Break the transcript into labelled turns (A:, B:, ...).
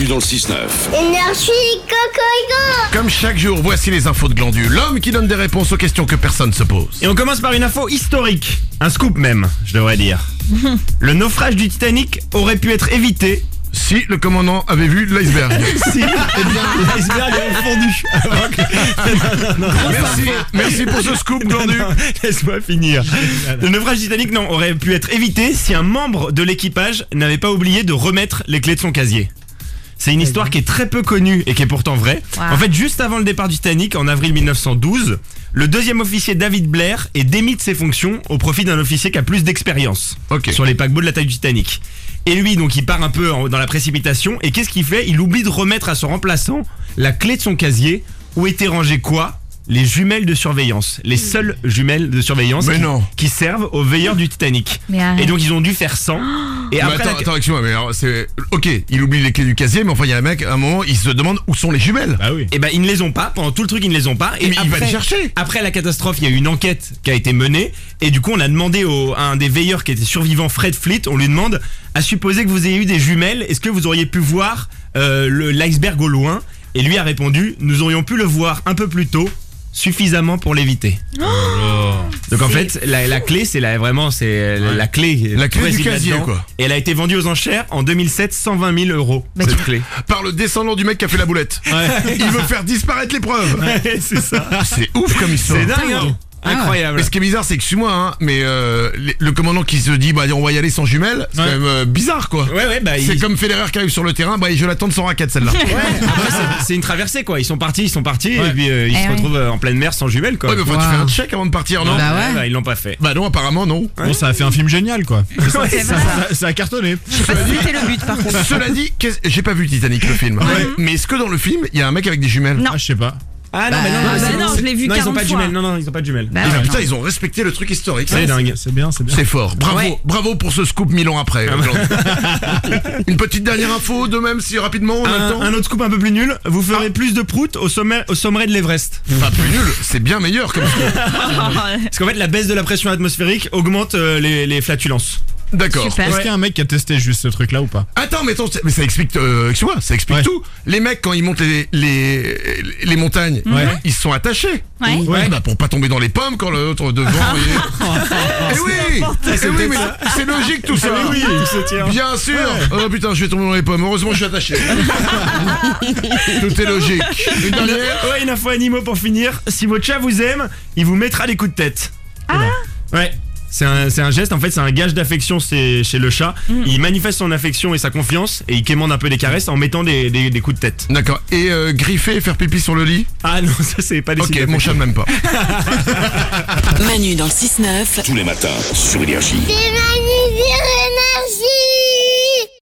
A: Manu dans le 6-9.
B: Énergie, Cocorico.
C: Comme chaque jour, voici les infos de Glandu, l'homme qui donne des réponses aux questions que personne se pose.
D: Et on commence par une info historique, un scoop même, je devrais dire. Le naufrage du Titanic aurait pu être évité
C: Si le commandant avait vu l'iceberg.
D: si l'iceberg avait fondu.
C: Merci pour ce scoop, Glandu.
D: Laisse-moi finir. Le naufrage du Titanic aurait pu être évité si un membre de l'équipage n'avait pas oublié de remettre les clés de son casier. C'est une histoire qui est très peu connue et qui est pourtant vraie.
E: Wow.
D: En fait, juste avant le départ du Titanic, en avril 1912, le deuxième officier David Blair est démis de ses fonctions au profit d'un officier qui a plus d'expérience sur les paquebots de la taille du Titanic. Et lui, donc, il part un peu dans la précipitation. Et qu'est-ce qu'il fait ? Il oublie de remettre à son remplaçant la clé de son casier où étaient rangées quoi ? Les jumelles de surveillance. Les seules jumelles de surveillance qui servent aux veilleurs du Titanic.
E: Mais arrête.
D: Et donc, ils ont dû faire 100. Et
C: Mais
D: après,
C: attends, excuse-moi, mais alors c'est... Ok, il oublie les clés du casier, mais enfin il y a un mec, à un moment, il se demande où sont les jumelles.
D: Bah oui. Et ben ils ne les ont pas, pendant tout le truc ils ne les ont pas. Et
C: Mais il va les chercher.
D: Après la catastrophe, il y a eu une enquête qui a été menée. Et du coup on a demandé à un des veilleurs qui était survivant, Fred Fleet, on lui demande, à supposer que vous ayez eu des jumelles, est-ce que vous auriez pu voir l'iceberg au loin ? Et lui a répondu, nous aurions pu le voir un peu plus tôt, suffisamment pour l'éviter. Donc en fait, la clé, c'est la clé.
C: La clé du
D: réside
C: casier,
D: là-dedans.
C: quoi.
D: Et elle a été vendue aux enchères en 2007, 120 000 euros,
E: Bah,
D: cette clé.
C: Par le descendant du mec qui a fait la boulette. Il veut faire disparaître les preuves.
D: Ouais, c'est ça.
C: C'est ouf comme histoire.
D: C'est dingue, hein. Incroyable.
C: Mais ce qui est bizarre, c'est que suis-moi, hein, mais le commandant qui se dit, bah on va y aller sans jumelles, c'est quand même bizarre, quoi.
D: Ouais, bah
C: C'est comme Federer qui arrive sur le terrain, bah je l'attends sans raquette celle-là.
D: Après, c'est une traversée, quoi. Ils sont partis, et puis ils se retrouvent en pleine mer sans jumelles, quoi.
C: Ouais, mais enfin, tu fais un check avant de partir, non?
E: Bah ouais.
D: Bah, ils l'ont pas fait.
C: Bah non, apparemment non.
F: Bon, ça a fait un film génial, quoi.
E: C'est vrai.
F: Ça a cartonné.
E: Je sais pas si c'était le but par contre.
C: Cela dit, j'ai pas vu Titanic le film. Mais est-ce que dans le film, il y a un mec avec des jumelles?
E: Non.
F: Ah, je sais pas.
D: Ah non,
E: Bah,
D: mais
E: non, je l'ai vu
D: non, ils ont
E: 40
D: pas de
E: fois.
D: jumelles. Non, ils ont pas de jumelles.
E: Bah,
C: Ah,
E: ouais.
C: putain, ils ont respecté le truc historique.
D: C'est dingue.
F: C'est bien.
C: C'est fort. Bravo,
E: Ouais.
C: bravo pour ce scoop 1000 ans après. Une petite dernière info, de même, si rapidement on a le temps.
D: Un autre scoop un peu plus nul. Vous ferez plus de proutes au sommet de l'Everest.
C: Pas plus nul, c'est bien meilleur comme scoop.
D: Parce qu'en fait, la baisse de la pression atmosphérique augmente les flatulences.
C: D'accord.
E: Super.
F: Est-ce qu'il y a un mec qui a testé juste ce truc-là ou pas?
C: Attends, mais ça explique, excuse-moi, ça explique
F: Ouais.
C: tout. Les mecs, quand ils montent les montagnes, ils sont attachés.
E: Ouais.
C: Bah, pour pas tomber dans les pommes quand l'autre devant. Eh oui, mais c'est logique tout ça.
D: oui, tout se tient.
C: Bien sûr. Oh putain, je vais tomber dans les pommes. Heureusement, je suis attaché. Tout est logique. Une dernière.
D: Ouais, une info animaux pour finir. Si votre chat vous aime, il vous mettra des coups de tête. Ouais. C'est un geste, en fait, c'est un gage d'affection chez le chat. Il manifeste son affection et sa confiance et il quémande un peu des caresses en mettant des coups de tête.
C: D'accord. Et griffer et faire pipi sur le lit.
D: Ah non, ça c'est pas des signes
C: Ok, mon chat
D: d'affection.
C: ne m'aime pas.
G: Manu dans le 6-9.
A: Tous les matins sur Énergie.
B: C'est Manu sur Énergie.